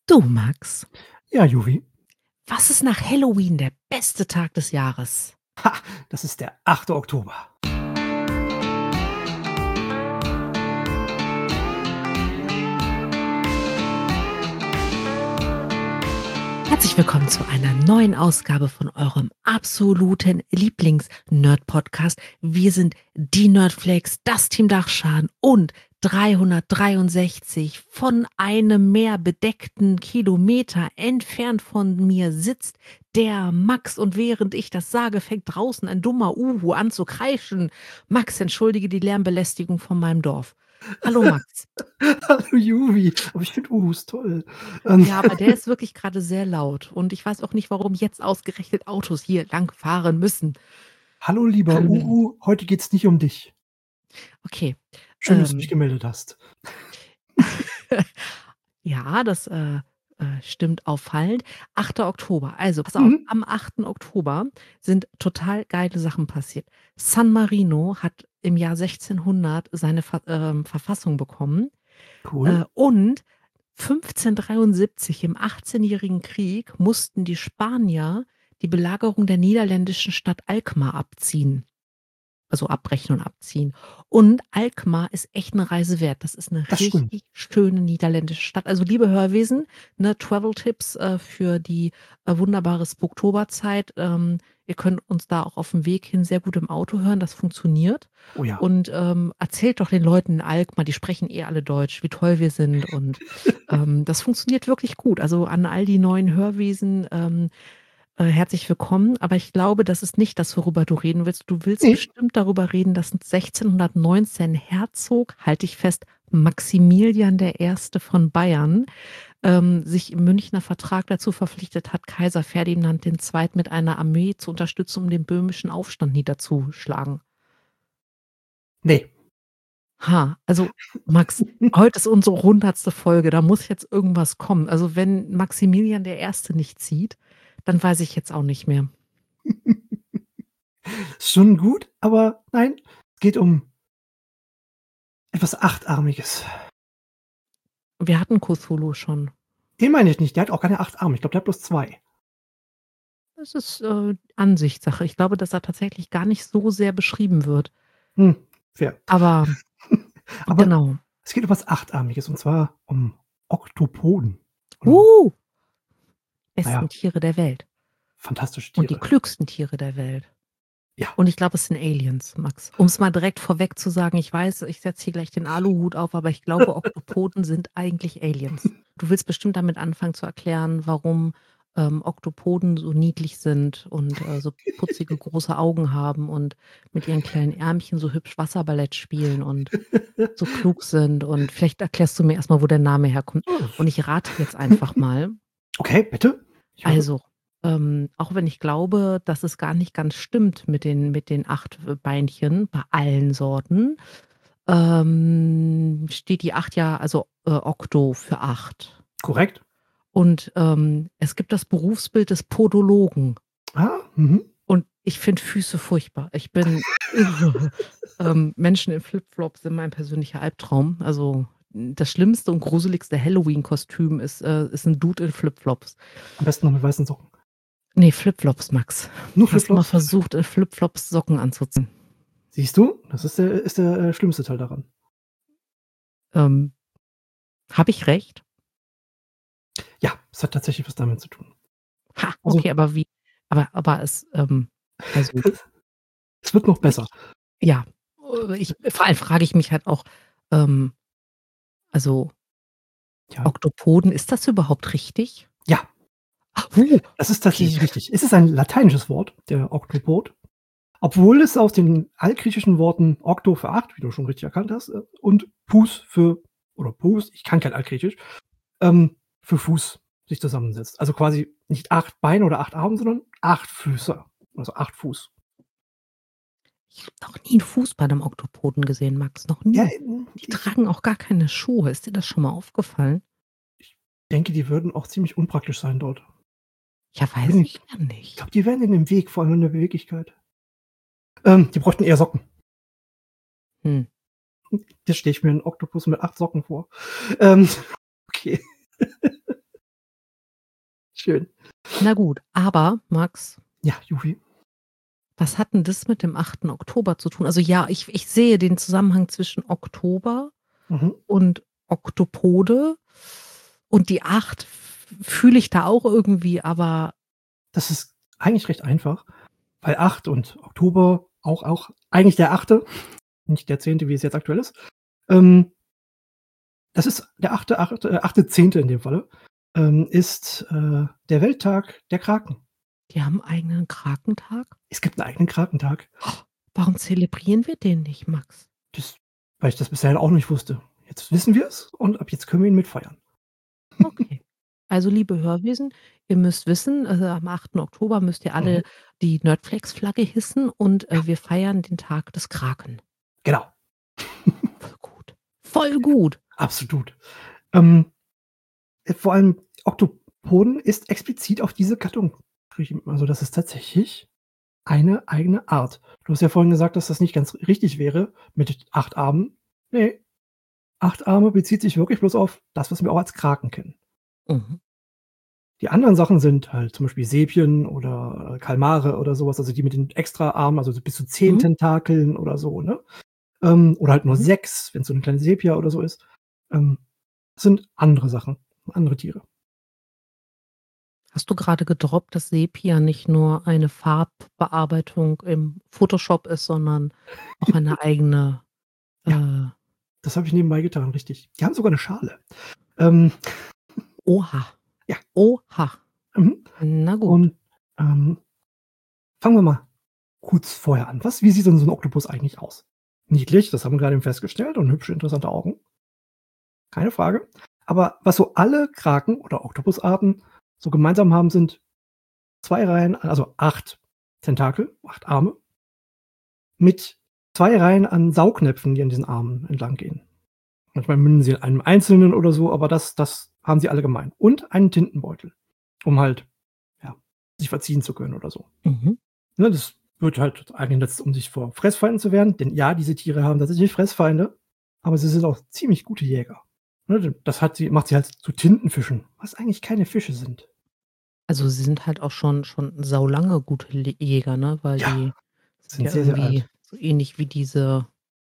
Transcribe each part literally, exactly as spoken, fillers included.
Du, Max, Ja, Juvi. was ist nach Halloween der beste Tag des Jahres? Ha, das ist der achte Oktober. Herzlich willkommen zu einer neuen Ausgabe von eurem absoluten Lieblings-Nerd-Podcast. Wir sind die Nerdflakes, das Team Dachschaden und dreihundertdreiundsechzig von einem Meer bedeckten Kilometer entfernt von mir sitzt der Max. Und während ich das sage, fängt draußen ein dummer Uhu an zu kreischen. Max, entschuldige die Lärmbelästigung von meinem Dorf. Hallo Max. Hallo Juvi. Aber ich finde Uhus toll. Ähm, Ja, aber der ist wirklich gerade sehr laut. Und ich weiß auch nicht, warum jetzt ausgerechnet Autos hier lang fahren müssen. Hallo lieber Uhu, heute geht's nicht um dich. Okay. Schön, dass du dich Ähm, gemeldet hast. ja, das äh, äh, stimmt auffallend. achter Oktober. Also, pass auf, Mhm. am achten Oktober sind total geile Sachen passiert. San Marino hat im Jahr sechzehnhundert seine Ver ähm, Verfassung bekommen. Äh, Cool. und fünfzehnhundertdreiundsiebzig im achtzehnjährigen Krieg mussten die Spanier die Belagerung der niederländischen Stadt Alkmaar abziehen. Also abbrechen und abziehen. Und Alkmaar ist echt eine Reise wert. Das ist eine Das stimmt. richtig schöne niederländische Stadt. Also liebe Hörwesen, ne, Travel-Tipps äh, für die äh, wunderbare Spooktoberzeit. Ähm, ihr könnt uns da auch auf dem Weg hin sehr gut im Auto hören. Das funktioniert. Oh ja. Und ähm, erzählt doch den Leuten in Alkmaar, die sprechen eh alle Deutsch, wie toll wir sind. Und ähm, das funktioniert wirklich gut. Also an all die neuen Hörwesen, ähm, äh, herzlich willkommen. Aber ich glaube, das ist nicht das, worüber du reden willst. Du willst Ne, bestimmt darüber reden, dass sechzehnhundertneunzehn Herzog, halte ich fest, Maximilian der Erste von Bayern, ähm, sich im Münchner Vertrag dazu verpflichtet hat, Kaiser Ferdinand der Zweite. mit einer Armee zu unterstützen, um den böhmischen Aufstand niederzuschlagen. ne. Ha, also Max, heute ist unsere hundertste Folge, da muss jetzt irgendwas kommen. Also wenn Maximilian der Erste nicht zieht, dann weiß ich jetzt auch nicht mehr. Ist schon gut, aber nein, es geht um etwas Achtarmiges. Wir hatten Cthulhu schon. Den meine ich nicht, der hat auch keine acht Arme. Ich glaube, der hat bloß zwei. Das ist, äh, Ansichtssache. Ich glaube, dass er tatsächlich gar nicht so sehr beschrieben wird. Hm, fair. Aber Aber genau. es geht um was Achtarmiges, und zwar um Oktopoden. Oder Uh, na besten ja, Tiere der Welt fantastische und die Tiere. klügsten Tiere der Welt. Ja. Und ich glaube, es sind Aliens, Max. Um es mal direkt vorweg zu sagen, ich weiß, ich setze hier gleich den Aluhut auf, aber ich glaube, Oktopoden sind eigentlich Aliens. Du willst bestimmt damit anfangen zu erklären, warum ähm, Oktopoden so niedlich sind und äh, so putzige große Augen haben und mit ihren kleinen Ärmchen so hübsch Wasserballett spielen und so klug sind. Und vielleicht erklärst du mir erstmal, wo der Name herkommt. Und ich rate jetzt einfach mal. Okay, bitte. Ich höre. Also, ähm, auch wenn ich glaube, dass es gar nicht ganz stimmt mit den mit den acht äh, Beinchen bei allen Sorten, ähm, steht die acht ja, also, äh, Okto für acht. Korrekt. Und, ähm, es gibt das Berufsbild des Podologen. Ah, mhm. Und ich finde Füße furchtbar. Ich bin ähm, Menschen in Flipflops sind mein persönlicher Albtraum. Also, das schlimmste und gruseligste Halloween-Kostüm ist äh, ist 'n Dude in Flipflops. Am besten noch mit weißen Socken. Ne, Flipflops, Max. Nur Hast du mal Flipflops? versucht, in Flipflops Socken anzuziehen? Siehst du? Das ist der ist der, äh, schlimmste Teil daran. Ähm, habe ich recht? Ja, es hat tatsächlich was damit zu tun. Ha, Also, okay, aber wie aber aber es, ähm also, es wird noch besser. ich ja, äh, ich vor allem frage ich mich halt auch, ähm, also, Ja. Oktopoden, ist das überhaupt richtig? Ja, Ach, uh, das ist okay. tatsächlich richtig. Es ist ein lateinisches Wort, der Oktopod, obwohl es aus den altgriechischen Worten Okto für acht, wie du schon richtig erkannt hast, äh, und Pus für oder Pus, ich kann kein Altgriechisch, ähm, für Fuß sich zusammensetzt. Also quasi nicht acht Beine oder acht Arme, sondern acht Füße, also acht Fuß. Ich habe noch nie 'n Fuß bei 'nem Oktopoden gesehen, Max, noch Ja, nie. ähm, Die ich tragen auch gar keine Schuhe. Ist dir das schon mal aufgefallen? ich denke, die würden auch ziemlich unpraktisch sein dort. Ja, Bin weiß ich ich ja ich nicht. glaube, die wären in dem Weg, vor allem in der Beweglichkeit. Ähm, die bräuchten eher Socken. Hm. Jetzt stelle ich mir 'n Oktopus mit acht Socken vor. Ähm, okay. Schön. Na gut, aber Max Ja, Juhi. was hat 'n das mit dem achten Oktober zu tun? Also ja, ich ich sehe den Zusammenhang zwischen Oktober Mhm. und Oktopode und die acht f fühle ich da auch irgendwie, aber Das ist eigentlich recht einfach, weil acht und Oktober auch auch eigentlich der achte, nicht der zehnte, wie es jetzt aktuell ist. Ähm das ist der achte achte äh, achte zehnte in dem Falle, ähm, ist, äh, der Welttag der Kraken. Die haben 'n eigenen Krakentag? Es gibt 'n eigenen Krakentag. Warum zelebrieren wir den nicht, Max? Das weil ich das bis dahin auch nicht wusste. Jetzt wissen wir's und ab jetzt können wir ihn mitfeiern. Okay. Also, liebe Hörwesen, ihr müsst wissen, äh, am achten Oktober müsst ihr Mhm. alle die Nerdflexflagge hissen und, Ja. äh, wir feiern den Tag des Kraken. Genau. Voll gut. Voll gut. Absolut. Ähm, äh, vor allem Oktopoden ist explizit auf diese Gattung geschrieben. Also, das ist tatsächlich eine eigene Art. Du hast ja vorhin gesagt, dass das nicht ganz richtig wäre mit acht Armen. Ne, acht Arme bezieht sich wirklich bloß auf das, was wir auch als Kraken kennen. Mhm. Die anderen Sachen sind halt zum Beispiel Sepien oder, äh, Kalmare oder so was, also die mit den Extraarmen, also so bis zu zehn Mhm. Tentakeln oder so, ne? Ähm, oder halt nur Mhm. sechs, wenn's so 'ne kleine Sepia oder so ist. Ähm, sind andere Sachen, andere Tiere. Hast du grade gedroppt, dass Sepia nicht nur eine Farbbearbeitung im Photoshop ist, sondern auch eine eigene, Ja, äh das habe ich nebenbei getan, richtig. Die haben sogar 'ne Schale. Ähm Oha. Ja. Oha. Mhm. Na gut. Und, ähm, fangen wir mal kurz vorher an. Was wie sieht denn so 'n Oktopus eigentlich aus? Niedlich, das haben wir grade eben festgestellt und hübsche, interessante Augen. Keine Frage. Aber was so alle Kraken oder Oktopusarten so gemeinsam haben, sind zwei Reihen, also acht Tentakel, acht Arme mit zwei Reihen an Saugnäpfen, die an diesen Armen entlang gehen. Manchmal münden sie in einem einzelnen oder so, aber das das haben sie alle gemein. Und einen Tintenbeutel, um halt, ja, sich verziehen zu können oder so. Mhm. Ne, das wird halt eingesetzt, um sich vor Fressfeinden zu wehren, denn ja, diese Tiere haben tatsächlich Fressfeinde, aber sie sind auch ziemlich gute Jäger. Ne, d das hat sie macht sie halt zu Tintenfischen, was eigentlich keine Fische sind. Also, sie sind halt auch schon schon saulange gute Le Jäger, ne, weil Ja, die sind sind ja sehr, sehr irgendwie alt. so ähnlich wie diese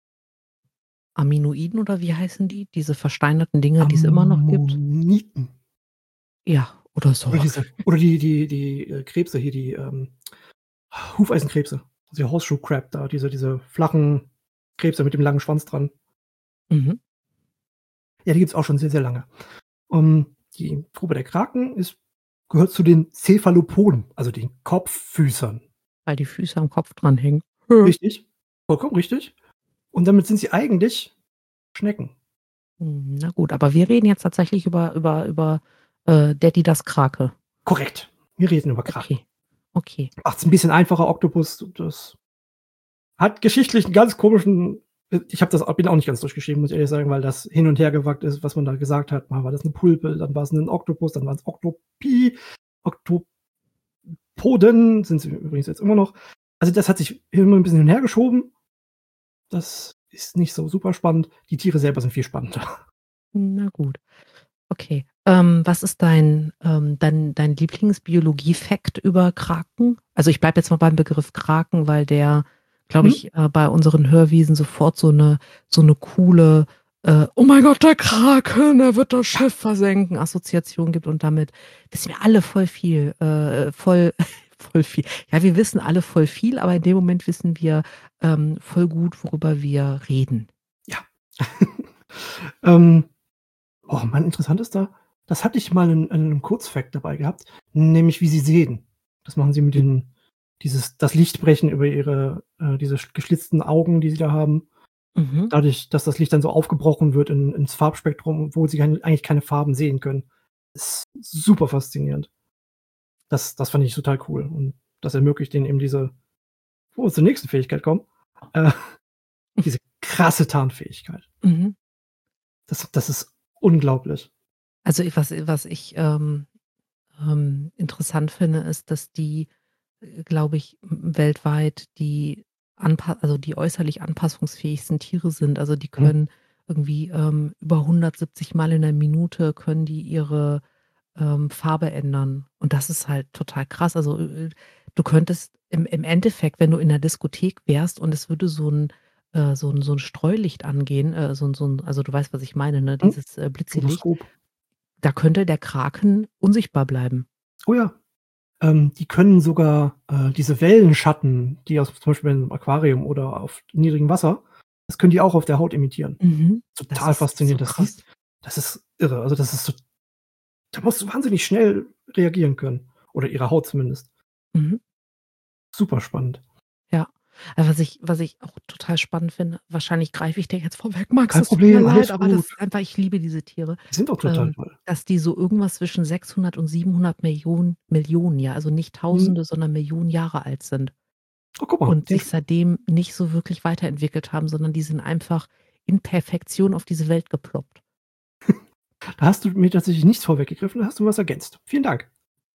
Aminoiden oder wie heißen die? Diese versteinerten Dinger, die es immer noch gibt? Ammoniten. Ja, oder Oder so. diese oder die die die, äh, Krebse hier, die, ähm, Hufeisenkrebse, also Horseshoe Crab da, diese diese flachen Krebse mit dem langen Schwanz dran. Mhm. Ja, die gibt's auch schon sehr, sehr lange. Ähm, die Gruppe der Kraken ist gehört zu den Cephalopoden, also den Kopffüßern. Weil die Füße am Kopf dranhängen. Richtig, vollkommen richtig. Und damit sind sie eigentlich Schnecken. Hm, na gut, aber wir reden jetzt tatsächlich über über über, äh, Daddy das Krake. Korrekt. Wir reden über Kraken. Okay, okay. Macht's 'n bisschen einfacher, Oktopus, das hat geschichtlich 'n ganz komischen äh, ich habe das bin auch nicht ganz durchgeschrieben, muss ich ehrlich sagen, weil das hin und her gewackt ist, was man da gesagt hat. Mal war das 'ne Pulpe, dann war's 'nen Oktopus, dann waren's Oktopi, Oktopoden sind sie übrigens jetzt immer noch. Also, das hat sich immer 'n bisschen hin und her geschoben. Das ist nicht so super spannend. Die Tiere selber sind viel spannender. Na gut. Okay. Ähm, was ist dein ähm, dein dein Lieblingsbiologie-Fact über Kraken? Also, ich bleibe jetzt mal beim Begriff Kraken, weil der, glaube Mhm. ich, äh, bei unseren Hörwiesen sofort so 'ne so 'ne coole, äh: „Oh mein Gott, der Kraken, er wird das Ja. Schiff versenken“, Assoziation gibt und damit wissen wir alle voll viel, äh, voll voll viel. Ja, wir wissen alle voll viel, aber in dem Moment wissen wir, ähm, voll gut, worüber wir reden. Ja. Ähm, oh Mann, interessant ist da das hatte ich mal in in 'nem Kurzfact dabei gehabt, nämlich wie sie sehen. Das machen sie mit Hm. den dieses das Licht brechen über ihre äh, diese sch geschlitzten Augen, die sie da haben. Mhm. Dadurch, dass das Licht dann so aufgebrochen wird in ins Farbspektrum, obwohl sie kein eigentlich keine Farben sehen können. Ist super faszinierend. Das das fand ich total cool und das ermöglicht denen eben diese bevor wir zur nächsten Fähigkeit kommen, äh, diese krasse Tarnfähigkeit. Mhm. Das das ist unglaublich. Also, i was was ich, ähm, ähm, interessant finde, ist, dass die, äh, glaube ich, w weltweit die anpa also, die äußerlich anpassungsfähigsten Tiere sind. Also, die Mhm. können irgendwie, ähm, über hundertsiebzig Mal in der Minute können die ihre, ähm, Farbe ändern. Und das ist halt total krass. Also, äh, äh, du könntest im im Endeffekt, wenn du in der Diskothek wärst und es würde so 'n äh, so 'n so 'n Streulicht angehen, äh, so 'n so 'n also, du weißt, was ich meine, ne, Mhm. dieses, äh, Blitzelicht, Stroboskop. da könnte der Kraken unsichtbar bleiben. Oh ja. Ähm, die können sogar, äh, diese Wellenschatten, die aus zum Beispiel im Aquarium oder auf niedrigem Wasser das können die auch auf der Haut emittieren. Mhm. Das Total ist so faszinierend. Das krass. siehst das ist irre. Also, das ist so da musst du wahnsinnig schnell reagieren können oder ihre Haut zumindest. Mhm. Super spannend. Ja. Äh, was ich was ich auch total spannend finde, wahrscheinlich greife ich dir jetzt vorweg, Max, Kein es tut mir Problem, leid, alles aber das gut. ist einfach ich liebe diese Tiere, Die sind auch total ähm, toll. dass die so irgendwas zwischen sechshundert und siebenhundert Millionen Millionen, ja, also nicht Mhm. Tausende, sondern Millionen Jahre alt sind Oh, guck mal. und sich seitdem nicht so wirklich weiterentwickelt haben, sondern die sind einfach in Perfektion auf diese Welt geploppt. Da hast du mir tatsächlich nichts vorweggegriffen, da hast du was ergänzt. Vielen Dank.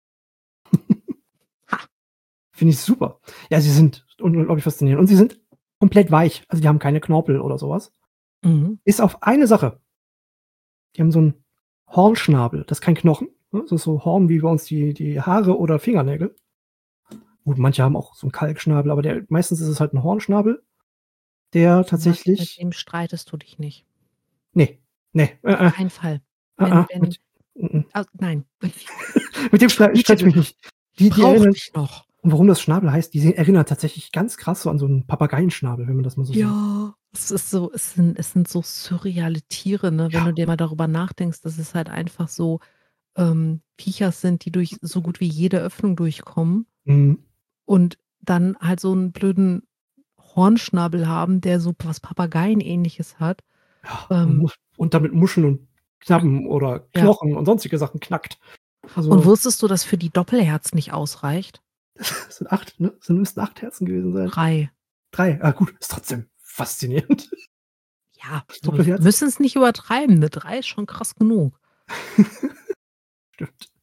Ha. Finde ich super. Ja, sie sind unglaublich faszinierend und sie sind komplett weich. Also, die haben keine Knorpel oder so was. Mhm. Bis auf eine Sache. Die haben so 'n Hornschnabel. Das ist kein Knochen, ne? Das ist so Horn wie bei uns die die Haare oder Fingernägel. Gut, manche haben auch so 'n Kalkschnabel, aber der meistens ist es halt 'n Hornschnabel, der Du sagst, mit tatsächlich dem streitest du dich nicht? Ne, ne, Auf äh, äh, keinen Fall. äh, Wenn äh, wenn mit m-m. ah, nein. Mit dem Ich strei bitte streite ich mich dich, nicht. Die die brauche erinnern dich noch. und warum das Schnabel heißt, die se erinnern tatsächlich ganz krass so an so 'n Papageienschnabel, wenn man das mal so sieht. Ja, es ist so es sind es sind so surreale Tiere, ne, wenn Ja. du dir mal darüber nachdenkst, dass es halt einfach so, ähm, Viecher sind, die durch so gut wie jede Öffnung durchkommen Mhm. und dann halt so 'n blöden Hornschnabel haben, der so was Papageienähnliches hat. Ja, und Ähm mus und damit Muscheln und Krabben oder Ja. Knochen und sonstige Sachen knackt. Und Also wusstest du, dass für die Doppelherz nicht ausreicht? Es sind acht, ne? Es müssten acht Herzen gewesen sein. drei. drei, ah gut, ist trotzdem faszinierend. Ja, so wir Doppelherz. müssen's nicht übertreiben, ne? drei ist schon krass genug. Stimmt.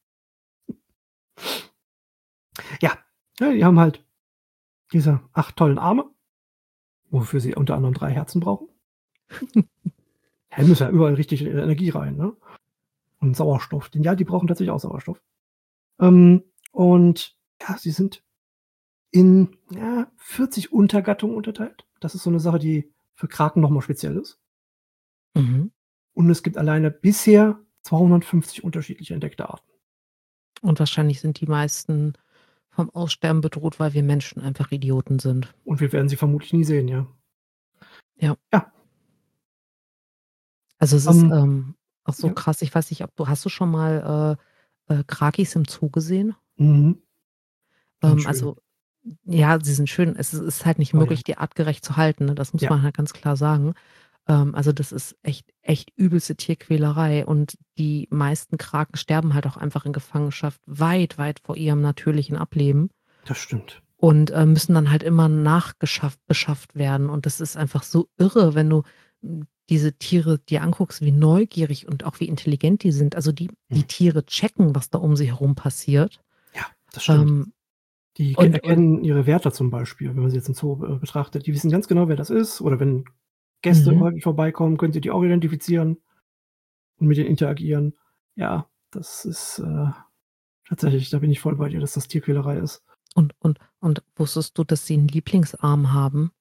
Ja, ne, die haben halt diese acht tollen Arme, wofür sie unter anderem drei Herzen brauchen. Ja, muss ja überall richtig, äh, Energie rein, ne? Und Sauerstoff. Denn ja, die brauchen tatsächlich auch Sauerstoff. Ähm, und ja, sie sind in, ja, vierzig Untergattungen unterteilt. Das ist so 'ne Sache, die für Kraken noch mal speziell ist. Mhm. Und es gibt alleine bisher zweihundertfünfzig unterschiedliche entdeckte Arten. Und wahrscheinlich sind die meisten vom Aussterben bedroht, weil wir Menschen einfach Idioten sind. Und wir werden sie vermutlich nie sehen, ja. Ja. Ja. Also, es ist, Ähm, ähm, auch so ja. krass. Ich weiß nicht, ob du hast du schon mal, äh, äh, Krakis im Zoo gesehen? Mhm. Sind Ähm, schön. also ja, sie sind schön. Es ist ist halt nicht Oh, ja. möglich, die artgerecht zu halten, ne? Das muss Ja. man halt ganz klar sagen. Ähm, also, das ist echt echt übelste Tierquälerei und die meisten Kraken sterben halt auch einfach in Gefangenschaft weit, weit vor ihrem natürlichen Ableben Das stimmt. und, äh, müssen dann halt immer nachgeschafft beschafft werden. Und das ist einfach so irre, wenn du, hm, diese Tiere dir anguckst, wie neugierig und auch wie intelligent die sind. Also, die die Mhm. Tiere checken, was da um sie herum passiert. Ja, das stimmt. Ähm, Die ke und und erkennen ihre Wärter zum Beispiel, wenn man sie jetzt im Zoo, äh, betrachtet. Die wissen ganz genau, wer das ist. Oder wenn Gäste Mhm. häufig vorbeikommen, können sie die auch identifizieren und mit denen interagieren. Ja, das ist, äh, tatsächlich da bin ich voll bei dir, dass das Tierquälerei ist. Und und und wusstest du, dass sie 'n Lieblingsarm haben?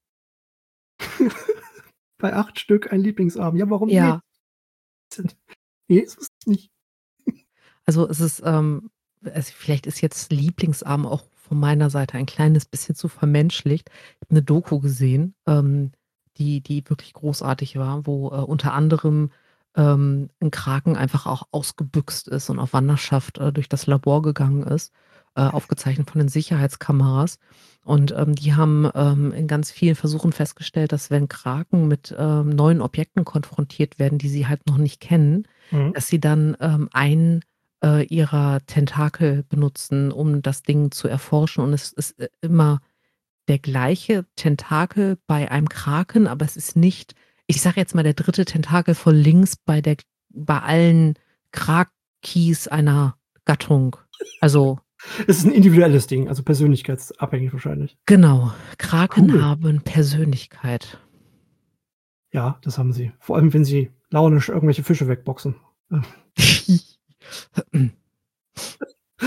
Bei acht Stück ein Lieblingsarm. Ja, warum nicht? Ja. Ne, das wusste ich nicht. Also, es ist, ähm also, vielleicht ist jetzt Lieblingsarm auch von meiner Seite ein kleines bisschen zu vermenschlicht. Ich habe 'ne Doku gesehen, ähm, die die wirklich großartig war, wo, äh, unter anderem, ähm, 'n Kraken einfach auch ausgebüxt ist und auf Wanderschaft, äh, durch das Labor gegangen ist, äh, aufgezeichnet von den Sicherheitskameras. Und, ähm, die haben, ähm, in ganz vielen Versuchen festgestellt, dass wenn Kraken mit, ähm, neuen Objekten konfrontiert werden, die sie halt noch nicht kennen, Mhm. dass sie dann, ähm, einen, äh, ihrer Tentakel benutzen, um das Ding zu erforschen. Und es ist, äh, immer der gleiche Tentakel bei einem Kraken, aber es ist nicht, ich sage jetzt mal, der dritte Tentakel von links bei der bei allen Krakis einer Gattung. Also Es ist 'n individuelles Ding, also persönlichkeitsabhängig wahrscheinlich. Genau, Kraken Cool. haben Persönlichkeit. Ja, das haben sie. Vor allem, wenn sie launisch irgendwelche Fische wegboxen.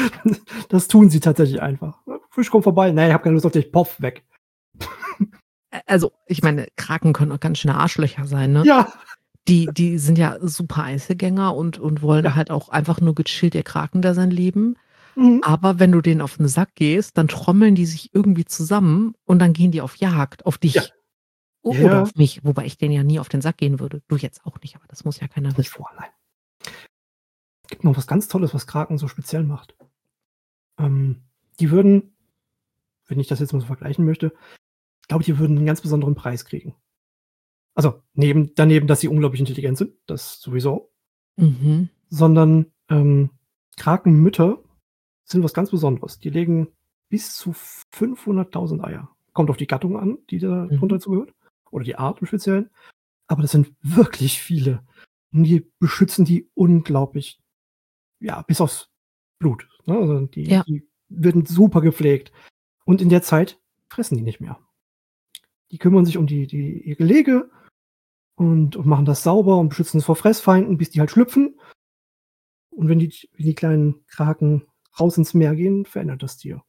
Das tun sie tatsächlich einfach. Fisch kommt vorbei. Ne, ich habe keine Lust auf dich. Poff, weg. Ä also, ich meine, Kraken können auch ganz schöne Arschlöcher sein, ne? Ja. Die die sind ja super Einzelgänger und und wollen Ja. halt auch einfach nur gechillt ihr Krakendasein leben. Mhm. Aber wenn du denen auf 'n Sack gehst, dann trommeln die sich irgendwie zusammen und dann gehen die auf Jagd auf Ja. dich o oder Ja. auf mich, wobei ich denen ja nie auf den Sack gehen würde. Du jetzt auch nicht, aber das muss ja keiner Nicht wissen. vor, nein. Gibt noch was ganz Tolles, was Kraken so speziell macht. Ähm, die würden, wenn ich das jetzt mal so vergleichen möchte ich glaube, die würden 'n ganz besonderen Preis kriegen. Also, neben daneben, dass sie unglaublich intelligent sind, das sowieso. Mhm. Sondern, ähm, Krakenmütter sind was ganz Besonderes. Die legen bis zu fünfhunderttausend Eier. Kommt auf die Gattung an, die da Mhm. drunter zugehört oder die Art im Speziellen. Aber das sind wirklich viele. Und die beschützen die unglaublich, ja, bis aufs Blut, ne? Also, die Ja. die werden super gepflegt. Und in der Zeit fressen die nicht mehr. Die kümmern sich um die die ihr Gelege und und machen das sauber und beschützen es vor Fressfeinden, bis die halt schlüpfen. Und wenn die wenn die kleinen Kraken raus ins Meer gehen, verändert das Tier.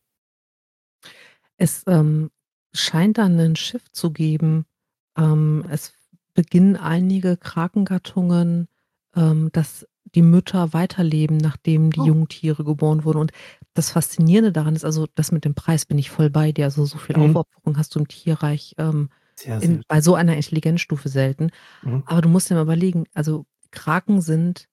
Es, ähm, scheint da 'nen Shift zu geben. Ähm, es beginnen einige Krakengattungen, ähm, dass die Mütter weiterleben, nachdem die Oh. Jungtiere geboren wurden. Und das Faszinierende daran ist also, das mit dem Preis bin ich voll bei dir. Also, so viel Mhm. Aufopferung hast du im Tierreich, ähm, Sehr in selten. bei so einer Intelligenzstufe selten. Mhm. Aber du musst dir mal überlegen, also, Kraken sind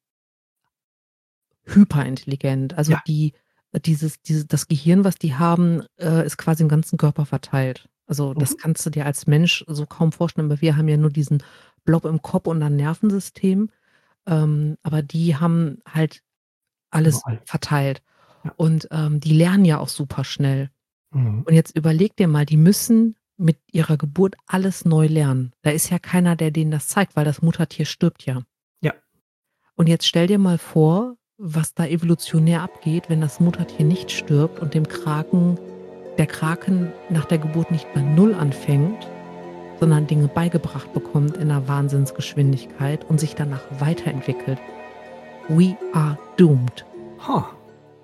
hyperintelligent. Also, Ja. die dieses diese das Gehirn, was die haben, äh, ist quasi im ganzen Körper verteilt. Also, das Mhm. kannst du dir als Mensch so kaum vorstellen, weil wir haben ja nur diesen Blob im Kopf und ein Nervensystem. Ähm, aber die haben halt alles Überall. verteilt. Ja. Und, ähm, die lernen ja auch super schnell. Mhm. Und jetzt überleg dir mal, die müssen mit ihrer Geburt alles neu lernen. Da ist ja keiner, der denen das zeigt, weil das Muttertier stirbt ja. Ja. Und jetzt stell dir mal vor, was da evolutionär abgeht, wenn das Muttertier nicht stirbt und dem Kraken der Kraken nach der Geburt nicht bei null anfängt, sondern Dinge beigebracht bekommt in 'ner Wahnsinnsgeschwindigkeit und sich danach weiterentwickelt. We are doomed. Ha.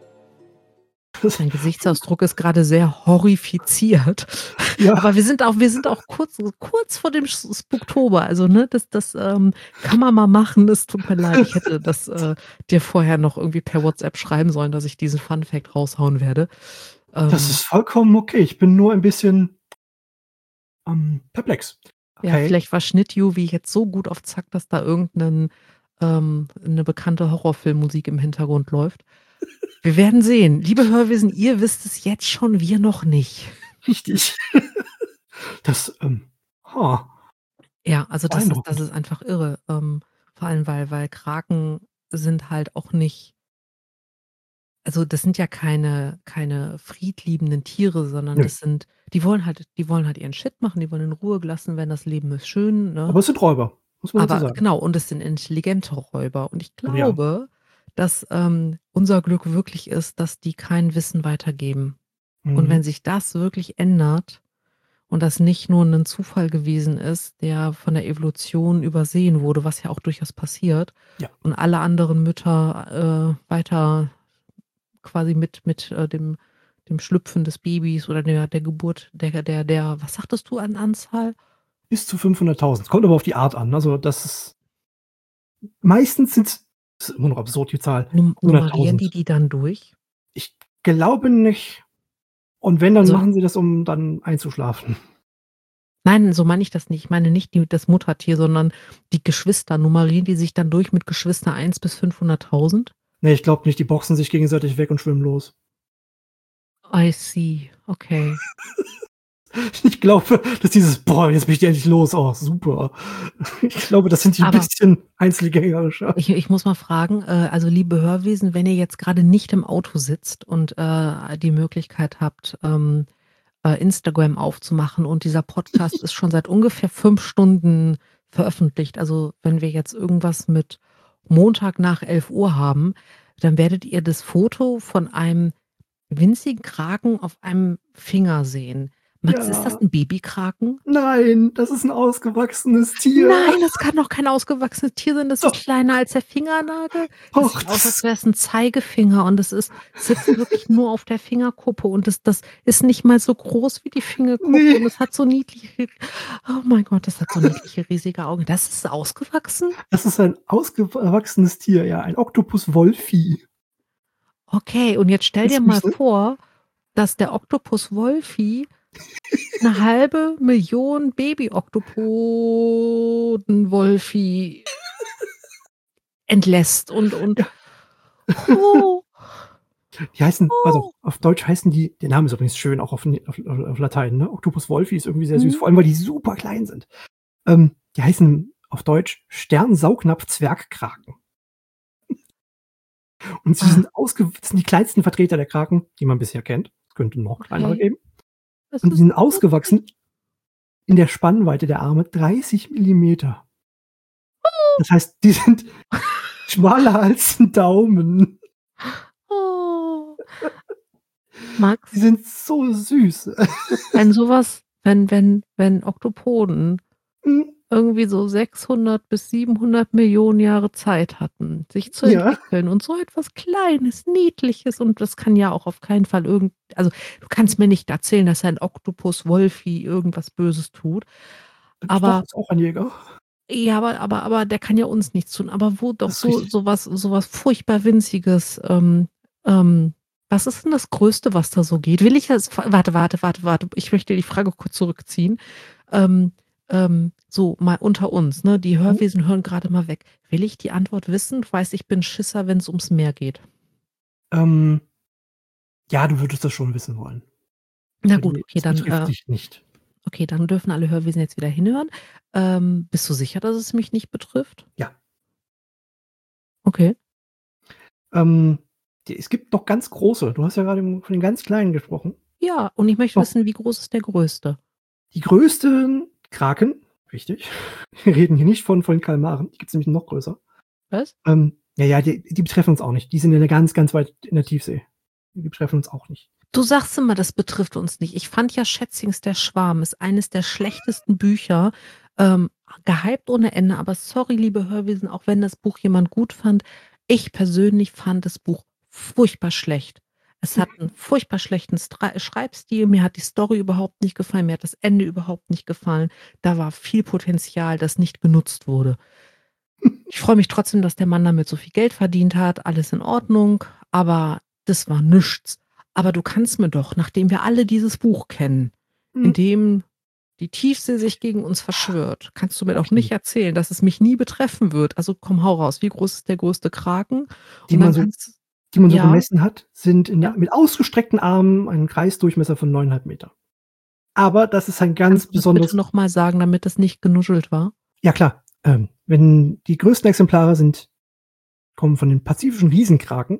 Dein Gesichtsausdruck ist grade sehr horrifiziert. Ja. Aber wir sind auch wir sind auch kurz kurz vor dem S Spooktober. Also, ne, das das, ähm, kann man mal machen. Es tut mir leid. Ich hätte das, äh, dir vorher noch irgendwie per WhatsApp schreiben sollen, dass ich diesen Fun Fact raushauen werde. Das Ähm ist vollkommen okay. Ich bin nur ein bisschen ähm, perplex. Ja, Okay. vielleicht war Schnitt-Juvi jetzt so gut auf Zack, dass da irgend 'nen ähm, 'ne bekannte Horrorfilmmusik im Hintergrund läuft. Wir werden sehen. Liebe Hörwesen, ihr wisst es jetzt schon, wir noch nicht. Richtig. Das, ähm, ha. Ja, also, das ist das Beeindruckend. ist einfach irre. Ähm, vor allem, weil weil Kraken sind halt auch nicht also, das sind ja keine keine friedliebenden Tiere, sondern Nö. das sind die wollen halt die wollen halt ihren Shit machen, die wollen in Ruhe gelassen werden. Das Leben ist schön, ne? Aber es sind Räuber, muss man dazu Aber sagen. genau, und es sind intelligente Räuber. Und ich Oh ja. glaube, dass, ähm, unser Glück wirklich ist, dass die kein Wissen weitergeben. Und Mhm. wenn sich das wirklich ändert und das nicht nur 'nen Zufall gewesen ist, der von der Evolution übersehen wurde, was ja auch durchaus passiert, Ja. und alle anderen Mütter, äh, weiter quasi mit mit, äh, dem dem Schlüpfen des Babys oder der der Geburt der der der was sagtest du an Anzahl? Bis zu fünfhunderttausend. Kommt aber auf die Art an. Also, das ist meistens sind's ist immer noch absurd die Zahl, Num nummerieren die hunderttausend. die dann durch? Ich glaube nicht. Und wenn, dann Also machen sie das, um dann einzuschlafen. Nein, so meine ich das nicht. Ich meine nicht die das Muttertier, sondern die Geschwister. Nummerieren die sich dann durch mit Geschwister eins bis fünfhunderttausend? Ne, ich glaube nicht, die boxen sich gegenseitig weg und schwimmen los. I see, okay. Ich glaube, dass dieses: „Boah, jetzt bin ich endlich los. Oh, super.“ Ich glaube, das sind die 'n Aber bisschen einzelgängerischer. Ich ich muss mal fragen, äh, also, liebe Hörwesen, wenn ihr jetzt grade nicht im Auto sitzt und, äh, die Möglichkeit habt, ähm, äh, Instagram aufzumachen und dieser Podcast ist schon seit ungefähr fünf Stunden veröffentlicht. Also, wenn wir jetzt irgendwas mit Montag nach elf Uhr haben, dann werdet ihr das Foto von einem winzigen Kraken auf einem Finger sehen. Max, ist das Ja. 'n Babykraken? Nein, das ist 'n ausgewachsenes Tier. Nein, das kann doch kein ausgewachsenes Tier sein, das ist Doch. kleiner als der Fingernagel. Das Och, sieht aus, als das wär's 'n Zeigefinger und das ist sitzt wirklich nur auf der Fingerkuppe und das das ist nicht mal so groß wie die Fingerkuppe Ne. und es hat so niedliche oh mein Gott, das hat so niedliche, riesige Augen. Das ist ausgewachsen? Das ist ein ausgewachsenes Tier, ja, ein Octopus wolffi. Okay, und jetzt stell dir Kennst du mal nicht, ne? vor, dass der Octopus wolffi 'ne halbe Million Baby-Oktopoden-Wolffi entlässt und und Ja. oh. Die heißen also, Oh. auf Deutsch heißen die der Name ist übrigens schön, auch auf n auf auf Latein, ne? Octopus wolffi ist irgendwie sehr süß, Mhm. vor allem, weil die super klein sind. Ähm, die heißen auf Deutsch Stern-Saugnapf-Zwergkraken. Und sie Ah. sind ausgew das sind die kleinsten Vertreter der Kraken, die man bisher kennt. Es könnte noch kleinere Okay. geben. Das Und die ist sind so süß. ausgewachsen in der Spannweite der Arme dreißig Millimeter. Oh. Das heißt, die sind schmaler als 'n Daumen. Oh. Die Max sind so süß. wenn so was wenn wenn wenn Oktopoden Mhm. irgendwie so sechshundert bis siebenhundert Millionen Jahre Zeit hatten, sich zu Ja. entwickeln und so etwas Kleines, Niedliches und das kann ja auch auf keinen Fall irgend also, du kannst mir nicht erzählen, dass ein Octopus wolffi irgendwas Böses tut. Doch, Aber ist auch ein Jäger. ja, aber aber aber der kann ja uns nichts tun. Aber wo doch Das ist so richtig. so was so was furchtbar Winziges, ähm ähm, was ist denn das Größte, was da so geht? Will ich das f warte, warte, warte, warte, ich möchte die Frage kurz zurückziehen. Ähm ähm, so mal unter uns, ne? Die Mhm. Hörwesen hören grade mal weg. Will ich die Antwort wissen? Du weißt, ich bin Schisser, wenn's ums Meer geht. Ähm ja, du würdest das schon wissen wollen. Na Weil gut, die okay, es dann, betrifft äh dich nicht. okay, dann dürfen alle Hörwesen jetzt wieder hinhören. Ähm, bist du sicher, dass es mich nicht betrifft? Ja. Okay. Ähm, die es gibt noch ganz große. Du hast ja grade von den ganz Kleinen gesprochen. Ja, und ich möchte Doch. wissen, wie groß ist der größte? Die größten Kraken, richtig, wir reden hier nicht von von Kalmaren, die gibt's nämlich noch größer. Was? Ähm, ja, ja, die die betreffen uns auch nicht. Die sind in der ganz, ganz weit in der Tiefsee. Die betreffen uns auch nicht. Du sagst immer, das betrifft uns nicht. Ich fand ja Schätzings der Schwarm ist eines der schlechtesten Bücher, ähm, gehypt ohne Ende, aber sorry, liebe Hörwesen, auch wenn das Buch jemand gut fand. Ich persönlich fand das Buch furchtbar schlecht. Es hat 'n furchtbar schlechten Stra Schreibstil, mir hat die Story überhaupt nicht gefallen, mir hat das Ende überhaupt nicht gefallen. Da war viel Potenzial, das nicht genutzt wurde. Ich freue mich trotzdem, dass der Mann damit so viel Geld verdient hat, alles in Ordnung, aber das war nichts. Aber du kannst mir doch, nachdem wir alle dieses Buch kennen, in Mhm. dem die Tiefsee sich gegen uns verschwört, kannst du mir doch Okay. nicht erzählen, dass es mich nie betreffen wird. Also, komm, hau raus. Wie groß ist der größte Kraken? Die Und man dann so kannst die man so ja? gemessen hat, sind in Ja. der mit ausgestreckten Armen einen Kreisdurchmesser von neun Komma fünf Meter. Aber das ist ein ganz Kannst du das bitte besonderes noch mal sagen, damit das nicht genuschelt war? Ja klar, ähm, wenn die größten Exemplare sind kommen von den pazifischen Riesenkraken.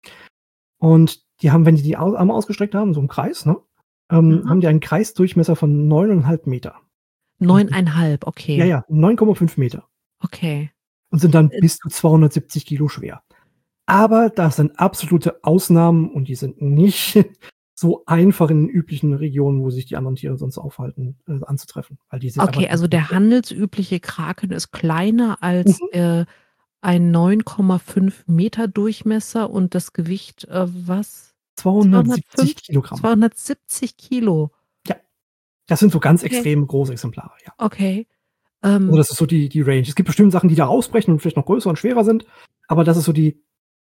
Und die haben, wenn die die Au Arme ausgestreckt haben, so im Kreis, ne, ähm, Aha. haben die einen Kreisdurchmesser von neun Komma fünf Meter. neuneinhalb, Ja, okay. ja, neun Komma fünf Meter. Okay. Und sind dann Äh bis zu zweihundertsiebzig Kilo schwer. Aber das sind absolute Ausnahmen und die sind nicht so einfach in den üblichen Regionen, wo sich die anderen Tiere sonst aufhalten, äh, anzutreffen, weil die sind einfach Okay, also der handelsübliche Kraken ist kleiner als, Mhm. äh, ein neun Komma fünf Meter Durchmesser und das Gewicht, äh, was? zweihundertsiebzig zweihundertfünf Kilogramm. zweihundertsiebzig Kilo. Ja, das sind so ganz Okay. extrem große Exemplare, ja. Okay, Also, ähm das ist so die die Range. Es gibt bestimmt Sachen, die da rausbrechen und vielleicht noch größer und schwerer sind, aber das ist so die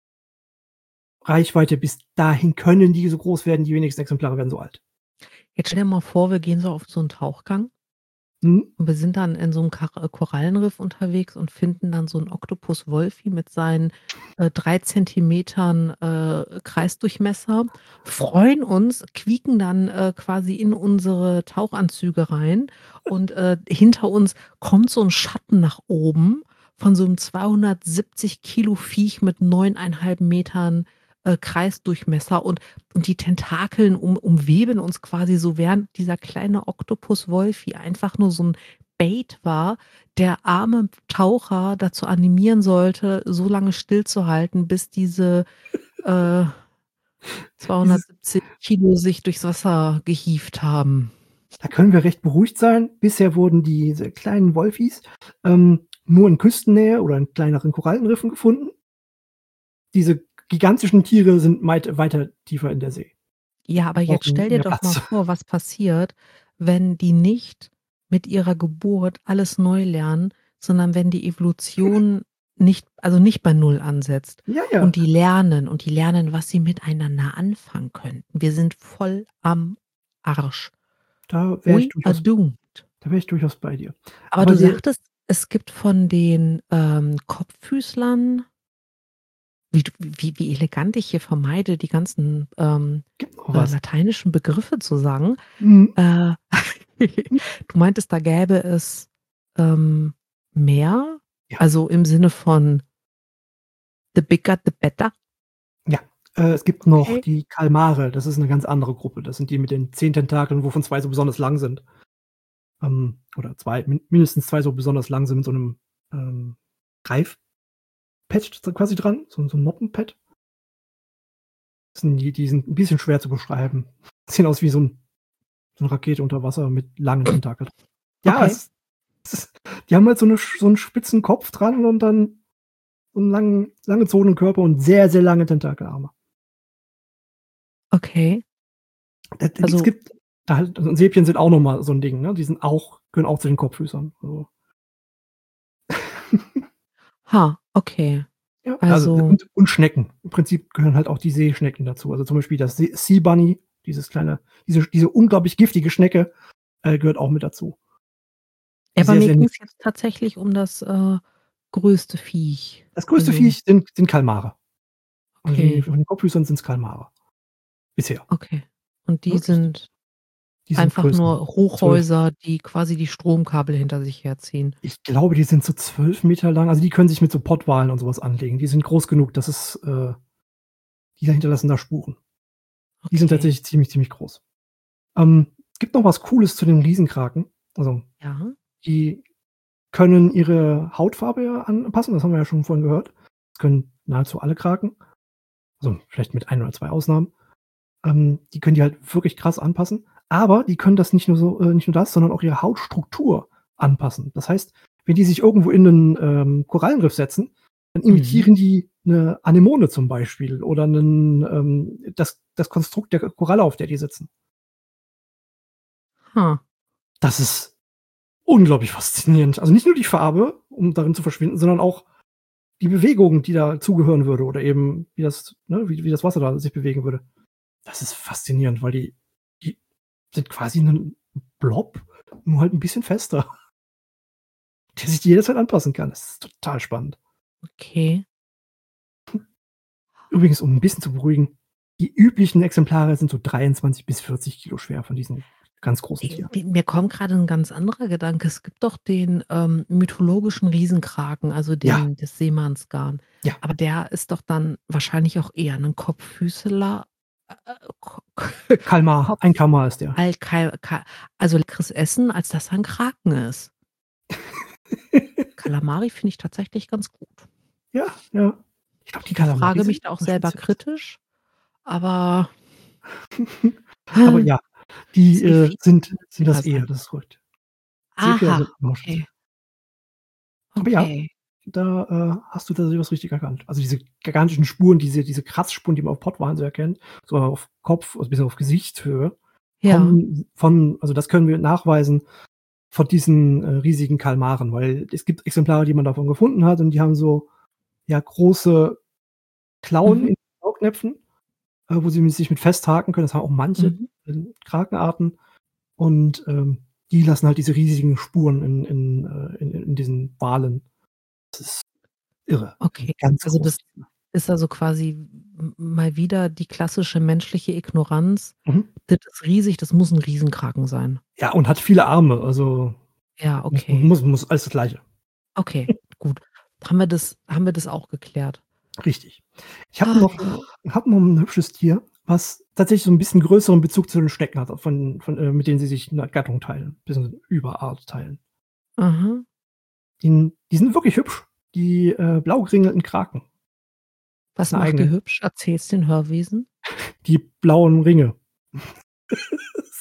Reichweite. Bis dahin können die so groß werden, die wenigsten Exemplare werden so alt. Jetzt stell dir mal vor, wir gehen so auf so 'n Tauchgang Mhm. und wir sind dann in so 'nem Kar Korallenriff unterwegs und finden dann so 'n Octopus wolffi mit seinen, äh, drei Zentimetern, äh, Kreisdurchmesser, freuen uns, quieken dann, äh, quasi in unsere Tauchanzüge rein und, äh, hinter uns kommt so 'n Schatten nach oben von so 'nem zweihundertsiebzig Kilo Viech mit neuneinhalb Metern, äh, Kreisdurchmesser und und die Tentakeln um umweben uns quasi so, während dieser kleine Octopus wolffi einfach nur so 'n Bait war, der arme Taucher dazu animieren sollte, so lange stillzuhalten, bis diese, äh, Dieses zweihundertsiebzig Kilo sich durchs Wasser gehievt haben. Da können wir recht beruhigt sein. Bisher wurden diese kleinen Wolfis, ähm, nur in Küstennähe oder in kleineren Korallenriffen gefunden. Diese gigantischen Tiere sind meit weiter tiefer in der See. Ja, aber Die jetzt stell brauchen dir mehr doch mal Platz. vor, was passiert, wenn die nicht mit ihrer Geburt alles neu lernen, sondern wenn die Evolution nicht also nicht bei null ansetzt Ja, ja. und die lernen und die lernen, was sie miteinander anfangen könnten. Wir sind voll am Arsch. Da wäre ich We are durchaus doomed. da wäre ich durchaus bei dir. Aber Aber du wir sagtest, es gibt von den, ähm, Kopffüßlern wie du wie wie elegant ich hier vermeide, die ganzen, ähm, gibt noch äh, was. lateinischen Begriffe zu sagen. Mhm. Äh, du meintest, da gäbe es, ähm, mehr? Ja, Also, im Sinne von the bigger, the better? ja. Äh, es gibt noch Okay. die Kalmare, das ist 'ne ganz andere Gruppe. Das sind die mit den zehn Tentakeln, wovon zwei so besonders lang sind. Ähm, oder zwei, min mindestens zwei so besonders lang sind mit so 'nem, ähm, Greifpad so quasi dran, so 'n so 'n Moppenpad. Das sind die die sind 'n bisschen schwer zu beschreiben. Sehen aus wie so 'n so 'ne Rakete unter Wasser mit langen Tentakeln. Ja, Okay, es es ist die haben halt so 'ne sch so 'n spitzen Kopf dran und dann so 'n langen langgezogenen Körper und sehr, sehr lange Tentakelarme. okay. Äh, es Also, gibt da halt und Säbchen sind auch noch mal so 'n Ding, ne? Die sind auch gehören auch zu den Kopffüßern, also ha, okay. ja, also Also, und und Schnecken. Im Prinzip gehören halt auch die Seeschnecken dazu. Also, zum Beispiel das See Sea Bunny, dieses kleine diese diese unglaublich giftige Schnecke, äh, gehört auch mit dazu, ja, die aber sehr, mir sehr ging's giftig jetzt ist. tatsächlich um das, äh, größte Viech. Das größte Also, Viech sind sind Kalmare. Also, die okay, von den Kopffüßern sind's Kalmare. Bisher, okay. Und die ne? Das sind die sind einfach größer. nur zwölf Hochhäuser, die quasi die Stromkabel hinter sich herziehen. Ich glaube, die sind so zwölf Meter lang. Also, die können sich mit so Pottwalen und so was anlegen. Die sind groß genug, dass es äh, die hinterlassen da Spuren. Die sind Okay. tatsächlich ziemlich, ziemlich groß. Ähm, es gibt noch was Cooles zu den Riesenkraken. Also, Ja. die können ihre Hautfarbe ja anpassen, das haben wir ja schon vorhin gehört. Das können nahezu alle Kraken, also, vielleicht mit ein oder zwei Ausnahmen. Ähm, die können die halt wirklich krass anpassen, aber die können das nicht nur so äh, nicht nur das, sondern auch ihre Hautstruktur anpassen. Das heißt, wenn die sich irgendwo in 'nen, ähm, Korallenriff setzen, dann Mhm. imitieren die 'ne Anemone zum Beispiel oder 'nen ähm, das das Konstrukt der Koralle, auf der die sitzen. Ha, Das ist unglaublich faszinierend. Also, nicht nur die Farbe, um darin zu verschwinden, sondern auch die Bewegung, die dazugehören würde oder eben wie das ne, wie wie das Wasser da sich bewegen würde. Das ist faszinierend, weil die die sind quasi 'nen Blob, nur halt 'n bisschen fester, der sich jederzeit anpassen kann. Das ist total spannend. okay. Übrigens, um 'n bisschen zu beruhigen, die üblichen Exemplare sind so dreiundzwanzig bis vierzig Kilo schwer von diesen ganz großen Äh, Tieren. mi mir kommt grade 'n ganz anderer Gedanke. Es gibt doch den, ähm, mythologischen Riesenkraken, also Ja, den das Seemannsgarn. ja. Aber der ist doch dann wahrscheinlich auch eher 'nen Kopffüßler äh, äh, Ko Kalmar, Kopf ein Kalmar ist der. al Kal Ka also leckeres Essen, als dass er 'n Kraken ist. Kalamari finde ich tatsächlich ganz gut. Ja, ja. Ich glaube, die Kalamari Hinterfrage mich sind da auch was selber Spezielles. kritisch, aber Aber ja, die, äh, Seevieh sind wird sind das lecker eher, sein. das ist korrekt. Sepia Aha, sind noch okay, speziell. Aber ja, okay. da, äh, hast du tatsächlich was richtig erkannt. Also, diese gigantischen Spuren, diese diese Kratzspuren, die man auf Pottwalen so erkennt, so auf Kopf, also, bisschen auf Gesichtshöhe, Ja. kommen von also, das können wir nachweisen von diesen, äh, riesigen Kalmaren, weil es gibt Exemplare, die man davon gefunden hat und die haben so, ja, große Klauen Mhm, in den Saugnäpfen, äh, wo sie sich mit festhaken können. Das haben auch manche, mhm. ähm, Krakenarten und, ähm, die lassen halt diese riesigen Spuren in in, äh in in diesen Walen. Das ist irre. Die Okay, sind ganz also große das Tiere. ist also quasi m mal wieder die klassische menschliche Ignoranz. Mhm. Das ist riesig, das muss 'n Riesenkraken sein. Ja, und hat viele Arme, also Ja, muss okay. muss muss alles das Gleiche. Okay, gut. Haben wir das haben wir das auch geklärt. Richtig. Ich habe noch Ah, 'n habe noch 'n hübsches Tier, was tatsächlich so 'n bisschen größeren Bezug zu den Schnecken hat, von von äh, mit denen sie sich 'ne Gattung teilen, beziehungsweise Überart teilen. aha. Die die sind wirklich hübsch, die, äh, blau geringelten Kraken. Ist Was 'ne macht die eigene hübsch? Erzähl's den Hörwesen. die blauen Ringe.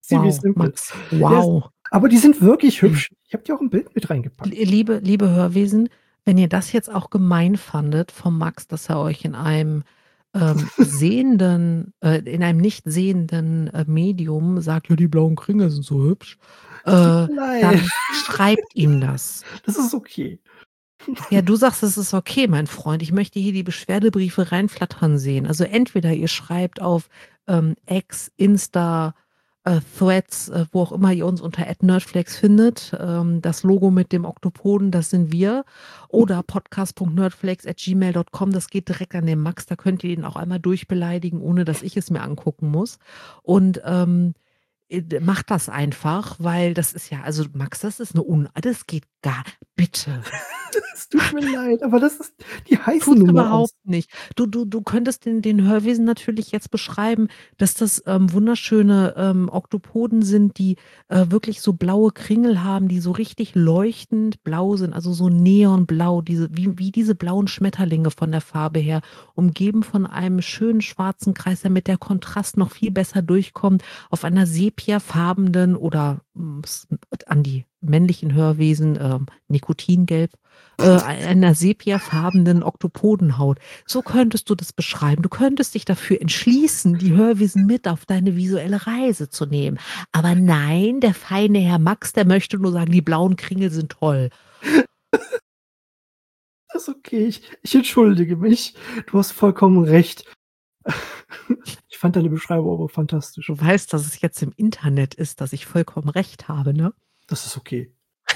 Sie, wie Wow, simpel. Max, Yes. wow. Aber die sind wirklich hübsch. Ich habe dir auch 'n Bild mit reingepackt. L liebe liebe Hörwesen, wenn ihr das jetzt auch gemein fandet vom Max, dass er euch in einem, ähm, sehenden äh, in einem nicht sehenden, äh, Medium sagt: „Ja, die blauen Kringel sind so hübsch“, Es tut äh, mir leid. dann schreibt ihm das. Das ist okay. Ja, du sagst, es ist okay, mein Freund. Ich möchte hier die Beschwerdebriefe reinflattern sehen. Also, entweder ihr schreibt auf, ähm, X, Insta, äh, Threads, äh, wo auch immer ihr uns unter at nerdflexx findet. Ähm, das Logo mit dem Oktopoden, das sind wir. Oder podcast punkt nerdflexx at gmail Punkt com, das geht direkt an den Max. Da könnt ihr ihn auch einmal durchbeleidigen, ohne dass ich es mir angucken muss. Und, ähm, äh, d macht das einfach, weil das ist ja also, Max, das ist 'ne Un das geht gar bitte. Es tut mir leid, aber das ist die heißen Tut's nun mal aus. überhaupt nicht. Du du du könntest den den Hörwesen natürlich jetzt beschreiben, dass das, ähm, wunderschöne, ähm, Oktopoden sind, die, äh, wirklich so blaue Kringel haben, die so richtig leuchtend blau sind, also, so neonblau, diese wie wie diese blauen Schmetterlinge von der Farbe her, umgeben von einem schönen schwarzen Kreis, damit der Kontrast noch viel besser durchkommt auf einer sepiafarbenen oder, hm, s an die männlichen Hörwesen, ähm, Nikotingelb, äh, ei einer sepiafarbenen Oktopodenhaut. So könntest du das beschreiben. Du könntest dich dafür entschließen, die Hörwesen mit auf deine visuelle Reise zu nehmen. Aber nein, der feine Herr Max, der möchte nur sagen, die blauen Kringel sind toll. Das ist okay. Ich ich entschuldige mich. Du hast vollkommen recht. Ich fand deine Beschreibung aber fantastisch. Du weißt, dass es jetzt im Internet ist, dass ich vollkommen recht habe, ne? Das ist okay.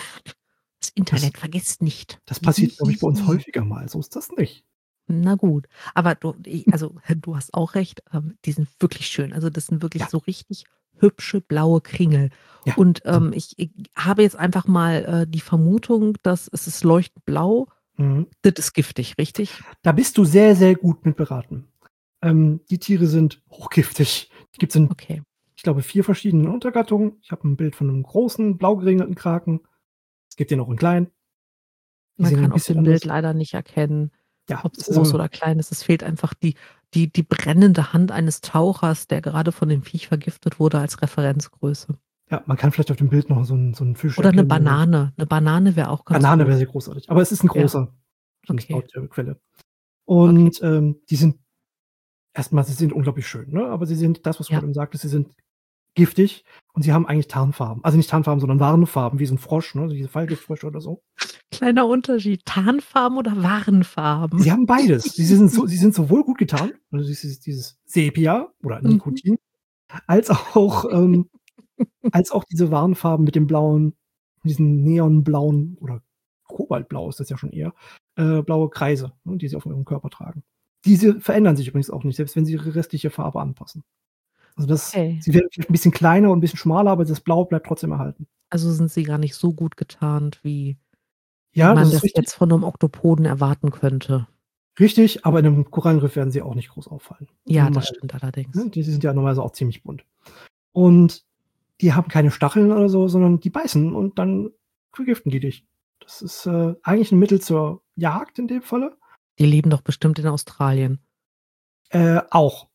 Das Das Internet vergisst nicht. das Hi, hi, passiert, glaube hi, ich, bei uns hi. häufiger mal. So ist das nicht. Na gut, aber du i also, du hast auch recht, ähm, die sind wirklich schön. Also, das sind wirklich Ja. so richtig hübsche blaue Kringel. Ja, Und, sind ähm, ich ich habe jetzt einfach mal, äh, die Vermutung, dass es ist leuchtend blau. Mhm. Das ist giftig, richtig? Da bist du sehr, sehr gut mit beraten. Ähm, die Tiere sind hochgiftig. Die gibt's in, Okay. ich glaube, vier verschiedenen Untergattungen. Ich habe 'n Bild von 'nem großen, blau geringelten Kraken. Es gibt den auch in klein. Die Man sehen 'n kann auf bisschen dem Bild anders leider nicht erkennen, Ja, ob's es ist groß aber oder klein ist. Es fehlt einfach die die die brennende Hand eines Tauchers, der gerade von dem Viech vergiftet wurde, als Referenzgröße. Ja, man kann vielleicht auf dem Bild noch so 'n so 'n Fisch Oder 'ne erkennen oder Banane. 'Ne Banane wäre auch ganz Banane wäre gut. sehr großartig, aber es ist 'n Ja. großer, zumindest Okay. laut der Quelle. Okay. Und, ähm, die sind erst mal, sie sind unglaublich schön, ne? Aber sie sind das, was du Ja. gerade eben sagtest, sie sind giftig und sie haben eigentlich Tarnfarben. Also, nicht Tarnfarben, sondern Warnfarben, wie so 'n Frosch, ne, diese Fallgiftfrösche oder so. Kleiner Unterschied, Tarnfarben oder Warnfarben? Sie haben beides. Sie sind so sie sind sowohl gut getarnt, also, dieses dieses Sepia oder Mhm. Nikotin, als auch, ähm als auch diese Warnfarben mit dem blauen diesen neonblauen oder Kobaltblau ist das ja schon eher, äh, blaue Kreise, ne, die sie auf ihrem Körper tragen. Diese verändern sich übrigens auch nicht, selbst wenn sie ihre restliche Farbe anpassen. Also, das Okay. sie werden vielleicht 'n bisschen kleiner und 'n bisschen schmaler, aber das Blau bleibt trotzdem erhalten. Also, sind sie gar nicht so gut getarnt, wie wie Ja, das man ist das richtig. jetzt von 'nem Oktopoden erwarten könnte. Richtig, aber in 'nem Korallenriff werden sie auch nicht groß auffallen. Sind Ja, wir mal das ehrlich, stimmt allerdings. ne? Die sind ja normalerweise auch ziemlich bunt. Und die haben keine Stacheln oder so, sondern die beißen und dann vergiften die dich. Das ist, äh, eigentlich 'n Mittel zur Jagd in dem Falle. Die leben doch bestimmt in Australien. Äh, auch.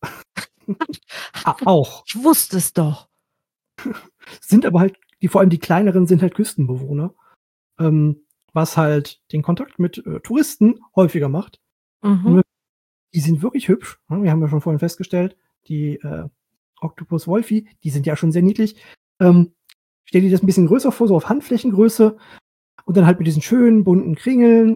A auch. Ich wusste es doch. Sind aber halt die vor allem die kleineren sind halt Küstenbewohner, ähm, was halt den Kontakt mit, äh, Touristen häufiger macht. Und Mhm. we die sind wirklich hübsch, ne? Wir haben ja schon vorhin festgestellt, die, äh, Octopus wolfi, die sind ja schon sehr niedlich. Ähm, stell dir das 'n bisschen größer vor, so auf Handflächengröße und dann halt mit diesen schönen bunten Kringeln.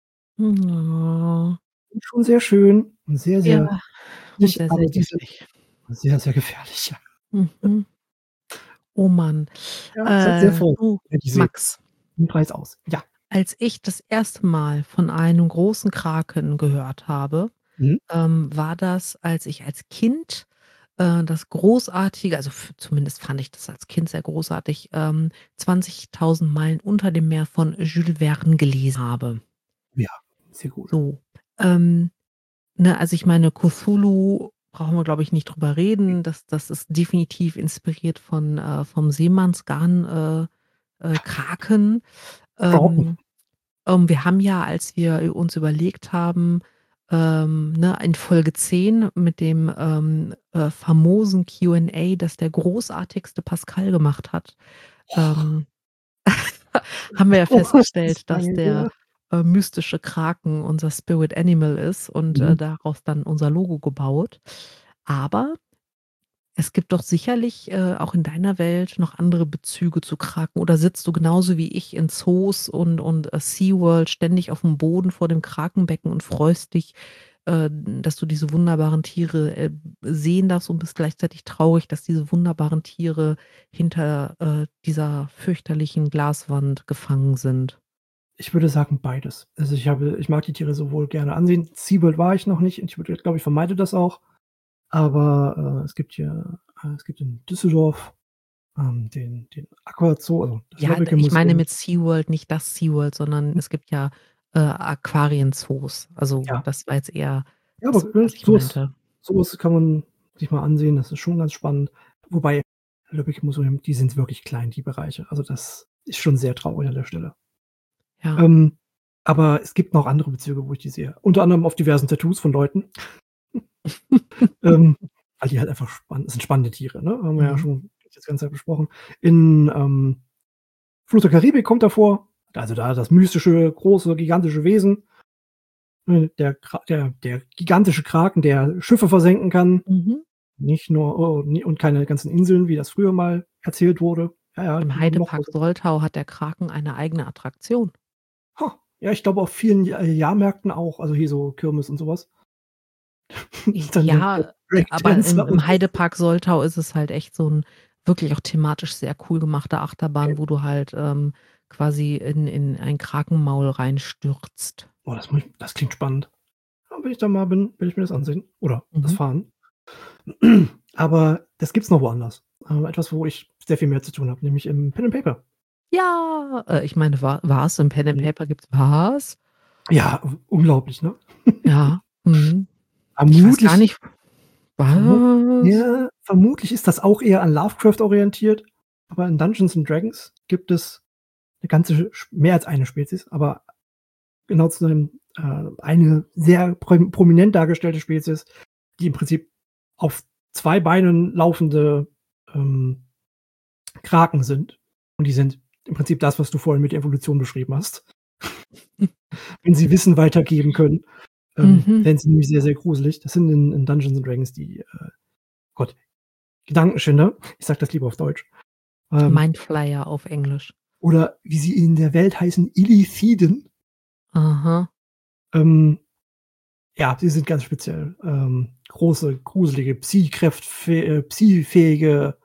Oh. Sind schon sehr schön und sehr, Ja, sehr und nicht, sehr, aber sehr sie sind giftig. sehr, sehr gefährlich, ja. Mhm. Oh Mann. Ja, seid sehr Äh, vorsichtig, du, wenn ihr die seht. Max aus. Ja. als ich das erste Mal von einem großen Kraken gehört habe, Mhm. ähm, war das, als ich als Kind, äh, das großartige also, f zumindest fand ich das als Kind sehr großartig, ähm, „zwanzigtausend Meilen unter dem Meer“ von Jules Verne gelesen habe. Ja, sehr gut. So, ähm, ne, also, ich meine, Cthulhu brauchen wir, glaube ich, nicht drüber reden. Das das ist definitiv inspiriert von äh, vom Seemannsgarn, äh, äh, Kraken. Troughton. Ähm, ähm, wir haben ja, als wir, äh, uns überlegt haben, ähm, ne, in Folge zehn mit dem, ähm, äh, famosen Q and A, das der großartigste Pascal gemacht hat, ähm, haben wir ja Oh, das ist festgestellt, dass lange der, her. äh, mystische Kraken unser Spirit Animal ist und, äh, Mhm. daraus dann unser Logo gebaut. Aber es gibt doch sicherlich, äh, auch in deiner Welt noch andere Bezüge zu Kraken oder sitzt du genauso wie ich in Zoos und und, äh, SeaWorld ständig aufm Boden vor dem Krakenbecken und freust dich, äh, dass du diese wunderbaren Tiere, äh, sehen darfst und bist gleichzeitig traurig, dass diese wunderbaren Tiere hinter, äh, dieser fürchterlichen Glaswand gefangen sind? Ich würde sagen beides. Also, ich habe ich mag die Tiere sowohl gerne ansehen. SeaWorld war ich noch nicht und ich würde glaube, ich vermeide das auch. Aber, äh, es gibt hier äh, es gibt in Düsseldorf, ähm, den den Aquazoo, also das Ja, d ich meine Lobbecke-Museum. mit SeaWorld nicht das SeaWorld, sondern Hm. es gibt ja, äh, Aquarienzoos. Also, Ja. das war jetzt eher Ja, aber, das, ne, was ich so was meinte. so was kann man sich mal ansehen. Das ist schon ganz spannend. Wobei Lobbecke-Museum, die sind wirklich klein, die Bereiche. Also, das ist schon sehr traurig an der Stelle. Ja. Ähm, aber es gibt noch andere Bezüge, wo ich die sehe. Unter anderem auf diversen Tattoos von Leuten. Ähm, weil die halt einfach spann sind spannende Tiere, ne? Haben wir ja Mhm. schon jetzt ganze Zeit besprochen. In, ähm, Fluch der Karibik kommt er vor. Also, da das mystische, große, gigantische Wesen. Ne, der Kra der der gigantische Kraken, der Schiffe versenken kann. Mhm. Nicht nur oh, ni und keine ganzen Inseln, wie das früher mal erzählt wurde. Ja, ja, Im noch Heidepark Soltau hat der Kraken eine eigene Attraktion. Ha, ja, ich glaube auf vielen J Jahrmärkten auch, also hier so Kirmes und so was. Dann dann Ja, d aber im Breakdancer und im so. Heidepark Soltau ist es halt echt so 'n wirklich auch thematisch sehr cool gemachte Okay. Achterbahn, wo du halt, ähm, quasi in in ein Krakenmaul reinstürzt. Boah, das muss ich das klingt spannend. Ja, wenn ich da mal bin, will ich mir das ansehen oder das Mhm. fahren. Aber das gibt's noch woanders. Ähm, etwas, wo ich sehr viel mehr zu tun habe, nämlich im Pen and Paper. Ja, äh, ich meine, wa was? Im Pen and Mhm. Paper gibt's was? Ja, u unglaublich, ne? Ja, mhm. Ich weiß gar Vermutlich nicht vermu was? ja, vermutlich ist das auch eher an Lovecraft orientiert, aber in Dungeons and Dragons gibt es 'ne ganze sch mehr als eine Spezies, aber genau zu sein, äh, eine sehr prom prominent dargestellte Spezies, die im Prinzip auf zwei Beinen laufende, ähm, Kraken sind. Und die sind im Prinzip das, was du vorhin mit der Evolution beschrieben hast. Wenn sie Wissen weitergeben können, ähm, Mhm. werden sie nämlich sehr, sehr gruselig. Das sind in in Dungeons and Dragons die, äh, Gott, Gedankenschinder. Ich sage das lieber auf Deutsch. Ähm Mindflayer auf Englisch. Oder wie sie in der Welt heißen, Illithiden. Aha. Ähm, ja, die sind ganz speziell. Ähm, große, gruselige, Psi-kräftfäh äh, Psi-fähige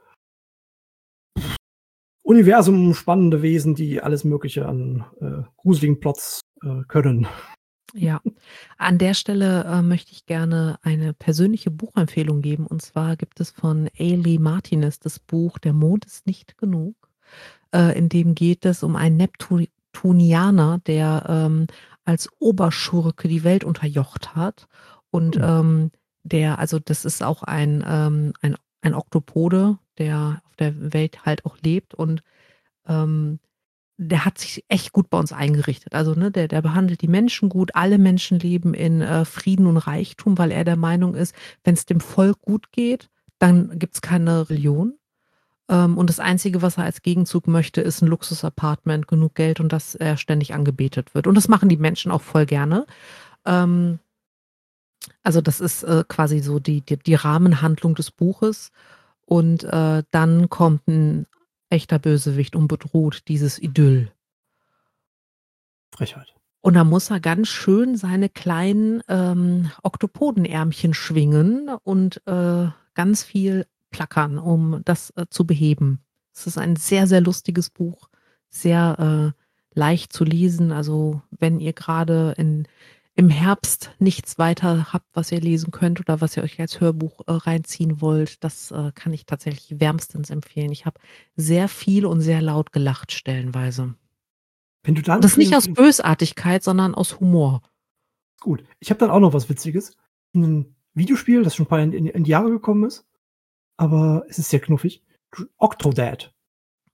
universumspannende Wesen, die alles Mögliche an, äh, gruseligen Plots, äh, können. Ja. An der Stelle, äh, möchte ich gerne eine persönliche Buchempfehlung geben. Und zwar gibt es von A. Lee Martinez das Buch „Der Mond ist nicht genug“. Äh, in dem geht es um einen Neptuni Tunianer, der, ähm, als Oberschurke die Welt unterjocht hat. Und, Hm. ähm, der also, das ist auch ein, ähm ein ein Oktopode, der auf der Welt halt auch lebt und, ähm, der hat sich echt gut bei uns eingerichtet. Also, ne, der der behandelt die Menschen gut. Alle Menschen leben in, äh, Frieden und Reichtum, weil er der Meinung ist, wenn's dem Volk gut geht, dann gibt's keine Religion. Ähm, und das Einzige, was er als Gegenzug möchte, ist 'n Luxus-Apartment, genug Geld und dass er ständig angebetet wird. Und das machen die Menschen auch voll gerne. Ähm also, das ist, äh, quasi so die die die Rahmenhandlung des Buches. Und, äh, dann kommt 'n echter Bösewicht und bedroht dieses Idyll. Frechheit. Und da muss er ganz schön seine kleinen, ähm, Oktopodenärmchen schwingen und, äh, ganz viel plackern, um das, äh, zu beheben. Es ist ein sehr, sehr lustiges Buch, sehr, äh, leicht zu lesen. Also, wenn ihr grade in im Herbst nichts weiter habt, was ihr lesen könnt oder was ihr euch als Hörbuch, äh, reinziehen wollt, das, äh, kann ich tatsächlich wärmstens empfehlen. Ich habe sehr viel und sehr laut gelacht stellenweise. Wenn du dann Das nicht für aus für Bösartigkeit, sondern aus Humor. Gut. Ich habe dann auch noch was Witziges. 'N Videospiel, das schon 'n paar in in die Jahre gekommen ist, aber es ist sehr knuffig. Octodad.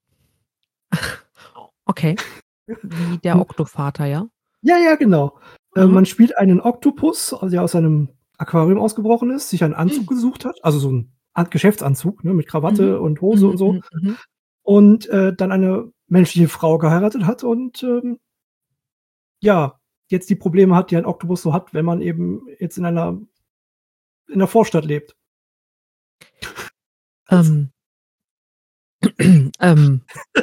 Okay. Wie der Und Oktovater, ja? Ja, ja, genau. Äh, Mhm. man spielt einen Oktopus, also der aus seinem Aquarium ausgebrochen ist, sich einen Anzug Hm. gesucht hat, also so 'n Art Geschäftsanzug, ne, mit Mhm. Krawatte und Hose und Mhm, so mhm, mhm. und, äh, dann eine menschliche Frau geheiratet hat und, ähm ja, jetzt die Probleme hat, die ein Oktopus so hat, wenn man eben jetzt in einer in 'ner Vorstadt lebt. Was? Ähm. Ähm.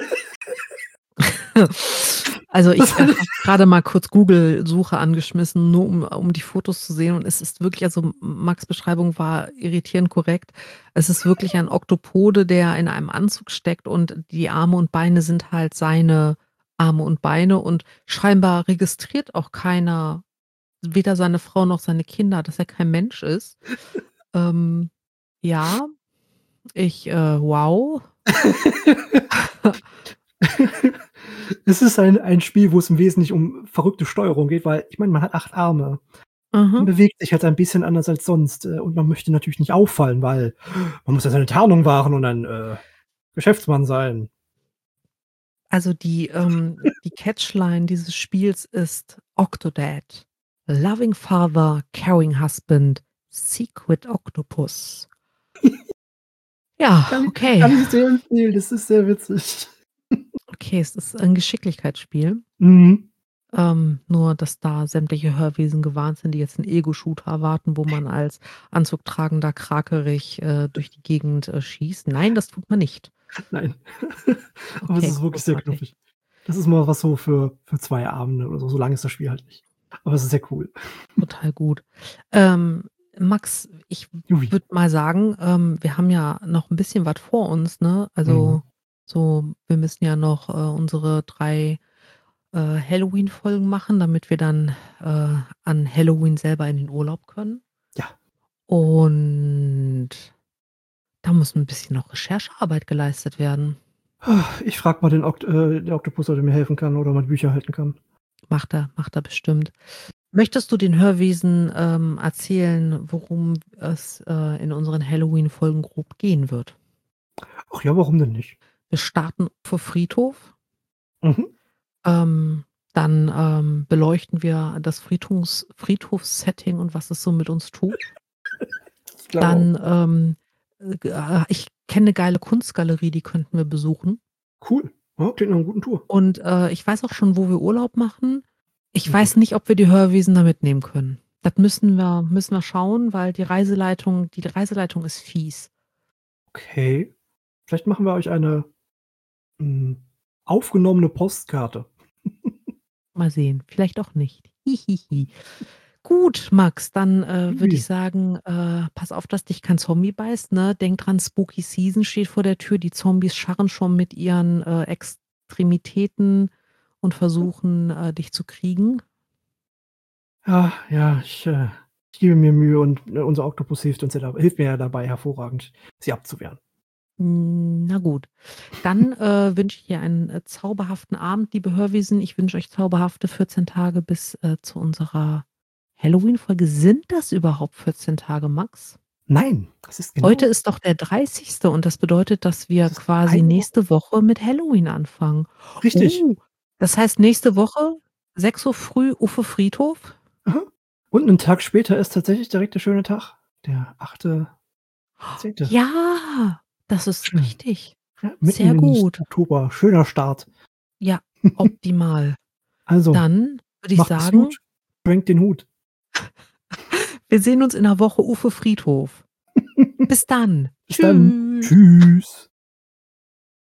Also, Was ich, äh, soll habe grade mal kurz Google-Suche angeschmissen, nur um um die Fotos zu sehen und es ist wirklich also, M Max' Beschreibung war irritierend korrekt. Es ist wirklich ein Oktopode, der in einem Anzug steckt und die Arme und Beine sind halt seine Arme und Beine und scheinbar registriert auch keiner, weder seine Frau noch seine Kinder, dass er kein Mensch ist. Ähm, ja, ich, äh wow. Es ist ein ein Spiel, wo es im Wesentlichen um verrückte Steuerung geht, weil ich meine, man hat acht Arme. Man Mhm. bewegt sich halt ein bisschen anders als sonst, äh, und man möchte natürlich nicht auffallen, weil man muss ja seine Tarnung wahren und ein, äh, Geschäftsmann sein. Also, die, ähm die Catchline dieses Spiels ist Octodad, loving father, caring husband, secret octopus. Ja, Kann ich okay. kann ich sehr empfehlen, das ist sehr witzig. Okay, es ist ein Geschicklichkeitsspiel. Mhm. Ähm, nur, dass da sämtliche Hörwesen gewarnt sind, die jetzt 'n Ego-Shooter erwarten, wo man als anzugtragender Krakerich, äh, durch die Gegend, äh, schießt. Nein, das tut man nicht. Nein. Aber es Okay, ist wirklich sehr großartig. knuffig. Das ist mal was so für für zwei Abende oder so. So lang ist das Spiel halt nicht. Aber es ist sehr cool. Total gut. Ähm, Max, ich Joui. würde mal sagen, ähm, wir haben ja noch 'n bisschen was vor uns, ne? Mhm. Also, so wir müssen ja noch, äh, unsere drei, äh, Halloween-Folgen machen, damit wir dann, äh, an Halloween selber in den Urlaub können. Ja. Und da muss 'n bisschen noch Recherchearbeit geleistet werden. Ich frage mal den Okt äh, den Oktopus, ob der mir helfen kann oder meine Bücher halten kann. Macht er, macht er bestimmt. Möchtest du den Hörwesen, ähm, erzählen, worum es, äh, in unseren Halloween-Folgen grob gehen wird? Ach ja, warum denn nicht? Wir starten vor Friedhof. Mhm. Ähm, dann, ähm, beleuchten wir das Friedhofs Friedhofssetting und was es so mit uns tut. Ich glaube auch. Dann, ähm, äh, g ah, ich kenne 'ne geile Kunstgalerie, die könnten wir besuchen. Cool. Ja, klingt nach 'ner guten Tour. Und, äh, ich weiß auch schon, wo wir Urlaub machen. Ich Na weiß gut. nicht, ob wir die Hörwesen da mitnehmen können. Das müssen wir müssen wir schauen, weil die Reiseleitung die Reiseleitung ist fies. Okay. Vielleicht machen wir euch eine, hm, aufgenommene Postkarte. Mal sehen, vielleicht auch nicht. Hi, hi, hi. Gut, Max, dann, äh, würde ich Joui. sagen, äh, pass auf, dass dich kein Zombie beißt, ne? Denk dran, Spooky Season steht vor der Tür. Die Zombies scharren schon mit ihren, äh, Extremitäten und versuchen, äh, dich zu kriegen. Ja, ja, ich, äh ich gebe mir Mühe und, ne, unser Oktopus hilft uns ja da hilft mir ja dabei hervorragend, sie abzuwehren. Hm, na gut. Dann, äh, wünsche ich dir einen, äh, zauberhaften Abend, liebe Hörwesen. Ich wünsche euch zauberhafte vierzehn Tage bis, äh, zu unserer Halloween-Folge. Sind das überhaupt vierzehn Tage, Max? Nein, es ist Heute genau ist doch der dreißigste und das bedeutet, dass wir Es ist quasi eine Woche. nächste Woche mit Halloween anfangen. Richtig. Oh, das heißt nächste Woche sechs Uhr früh Ufe Friedhof? Aha. Und 'nen Tag später ist tatsächlich direkt der schöne Tag, der achte zehnte. Ja, das ist Schön. richtig. Ja, mitten Sehr in gut. Oktober. Schöner Start. Ja, optimal. Also, Dann würde ich macht es sagen gut, schwenkt den Hut. wir sehen uns in 'ner Woche Ufe Friedhof. Bis dann. Bis dann. Tschüss. Tschüss.